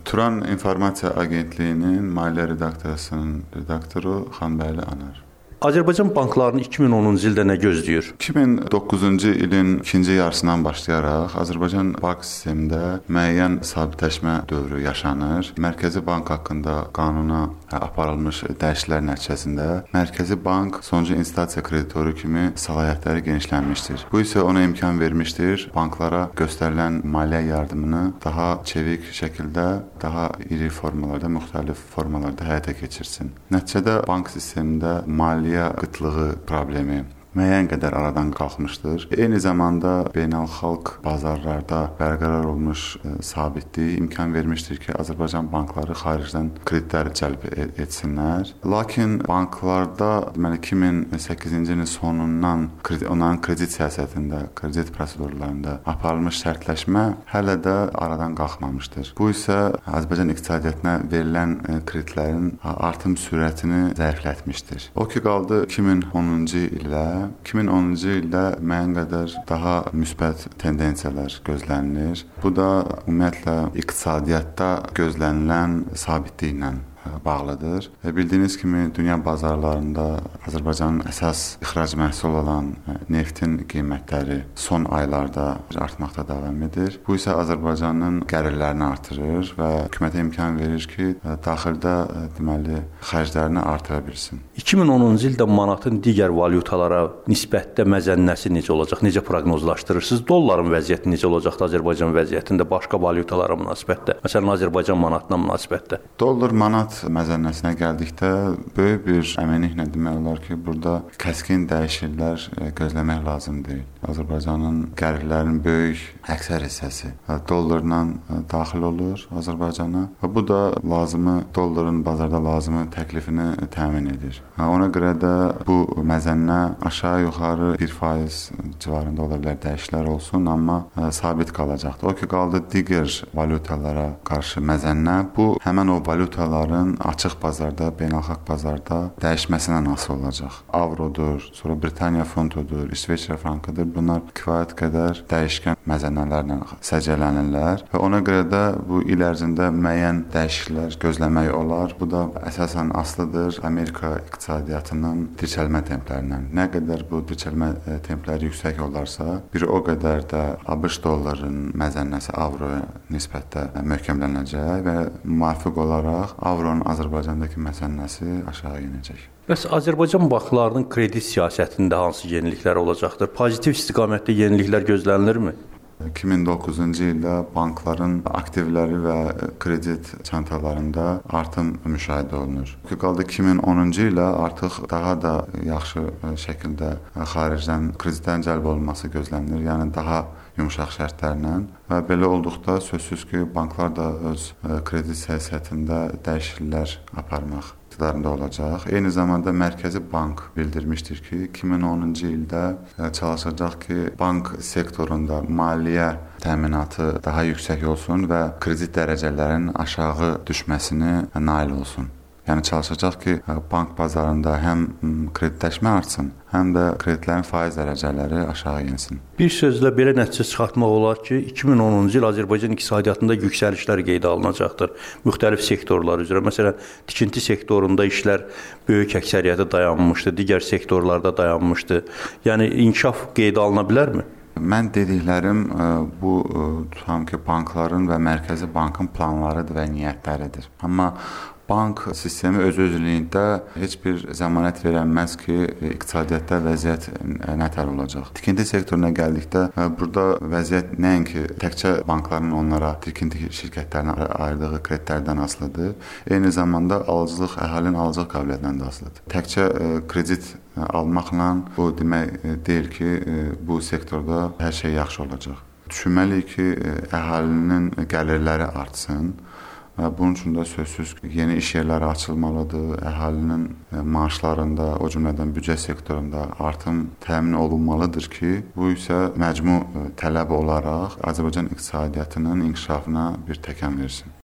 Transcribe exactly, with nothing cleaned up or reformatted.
Turan İnformasiya Agentliyinin maliyyə redaktorunun redaktoru Xanbəyli Anar. Azərbaycan banklarını iki min onuncu ildə nə gözləyir? iki min doqquzuncu ilin ikinci yarısından başlayaraq Azərbaycan bank sistemində müəyyən sabitləşmə dövrü yaşanır. Mərkəzi Bank haqqında qanuna aparılmış dəyişikliklər nəticəsində Mərkəzi Bank sonuncu instansiya kreditoru kimi səlahiyyətləri genişlənmişdir. Bu isə ona imkan vermişdir banklara göstərilən maliyyə yardımını daha çevik şəkildə, daha iri formalarda, müxtəlif formalarda həyata keçirsin. Nəticədə bank sistemində maliyyə qıtlığı problemi müəyyən qədər aradan qalxmışdır. Eyni zamanda beynəlxalq bazarlarda bərqərar olmuş e, sabitlik imkan vermişdir ki, Azərbaycan bankları xaricdən kreditlər cəlb etsinlər. Lakin banklarda deməli iki min səkkizinci ilin sonundan onların kredit siyasətində, kredit prosedurlarında aparılmış şərtləşmə hələ də aradan qalxmamışdır. Bu isə Azərbaycan iqtisadiyyatına verilən e, kreditlərin artım sürətini zəiflətmişdir. O ki qaldı iki min onuncu illə iki min onuncu ildə müəyyən qədər daha müsbət tendensiyalar gözlənilir. Bu da ümumiyyətlə iqtisadiyyatda gözlənilən sabitliklə bağlıdır. Və bildiyiniz kimi dünya bazarlarında Azərbaycanın əsas ixrac məhsulu olan neftin qiymətləri son aylarda artmaqda davam edir. Bu isə Azərbaycanın gəlirlərini artırır və hökumətə imkan verir ki, daxildə deməli xərclərini artıra bilsin. iki min onuncu ildə manatın digər valyutalara nisbətdə məzənnəsi necə olacaq? Necə proqnozlaşdırırsınız? Dolların vəziyyəti necə olacaqdı Azərbaycan vəziyyətində başqa valyutalara münasibətdə? Məsələn, Azərbaycan manatına münasibətdə. Dollar manat məzənnəsinə gəldikdə böyük bir əminliklə demək olar ki, burada kəskin dəyişikliklər gözləmək lazım deyil. Azərbaycanın gəlirlərinin böyük əksər hissəsi dollarla daxil olur Azərbaycana və bu da lazımı dolların bazarda lazımı təklifini təmin edir. Ona görə də bu məzənnə aşağı-yuxarı bir faiz civarında ola bilər dəyişikliklər olsun, amma sabit qalacaqdır. O ki qaldı digər valyutalara qarşı məzənnə, bu həmin o valyutaların açıq bazarda, beynəlxalq bazarda dəyişməsindən asılı olacaq. Avrodur, sonra Britaniya funtudur, İsveçrə frankıdır. Bunlar kifayət qədər dəyişkən məzənnələrlə səciyyələnirlər və ona görə də bu il ərzində müəyyən dəyişikliklər gözləmək olar. Bu da əsasən asılıdır Amerika iqtisadiyyatının dirçəlmə templərindən. Nə qədər bu dirçəlmə templəri yüksək olarsa, bir o qədər də ABŞ dollarının məzənnəsi avroya nisbətdə möhkəmlənəcək və müvafiq olaraq avronun Azərbaycandakı məzənnəsi aşağı enəcək. Bəs Azərbaycan banklarının kredit siyasətində hansı yeniliklər olacaqdır? Pozitiv istiqamətdə yeniliklər gözlənilirmi? iki min doqquzuncu ildə bankların aktivləri və kredit çantalarında artım müşahidə olunur. Qaldı iki min onuncu ilə artıq daha da yaxşı şəkildə xaricdən kreditlərin cəlb olunması gözlənilir. Yəni daha yumşaq şərtlərlə və belə olduqda sözsüz ki, banklar da öz kredit siyasətində dəyişikliklər aparmaq iqtidarında olacaq. Eyni zamanda Mərkəzi Bank bildirmişdir ki, iki min onuncu ildə çalışacaq ki, bank sektorunda maliyyə təminatı daha yüksək olsun və kredit dərəcələrinin aşağı düşməsini nail olsun. Yəni çalışacaq ki, bank bazarında həm kreditləşmə artsın, həm də kreditlərin faiz dərəcələri aşağı ensin. Bir sözlə belə nəticə çıxartmaq olar ki, iki min onuncu il Azərbaycan iqtisadiyyatında yüksəlişlər qeydə alınacaqdır. Müxtəlif sektorlar üzrə. Məsələn, tikinti sektorunda işlər böyük əksəriyyəti dayanmışdı, digər sektorlarda dayanmışdı. Yəni inkişaf qeydə alına bilərmi? Mən dediklərim bu tutam ki, bankların və Mərkəzi Bankın planlarıdır və niyyətləridir. Amma bank sistemi öz-özlüyündə heç bir zəmanət verənməz ki, iqtisadiyyatda vəziyyət nətər olacaq. Tikinti sektoruna gəldikdə, burada vəziyyət nəinki təkcə bankların onlara tikinti şirkətlərinə ayırdığı kreditlərdən asılıdır. Eyni zamanda alıcılıq, əhalinin alıcılıq qabiliyyətindən də asılıdır. Təkcə kredit almaqla bu demək deyil ki, bu sektorda hər şey yaxşı olacaq. Düşünməliyik ki, əhalinin gəlirləri artsın. Bunun üçün də sözsüz yeni iş yerləri açılmalıdır, əhalinin maaşlarında, o cümlədən büdcə sektorunda artım təmin olunmalıdır ki, bu isə məcmu tələb olaraq Azərbaycan iqtisadiyyatının inkişafına bir təkan versin.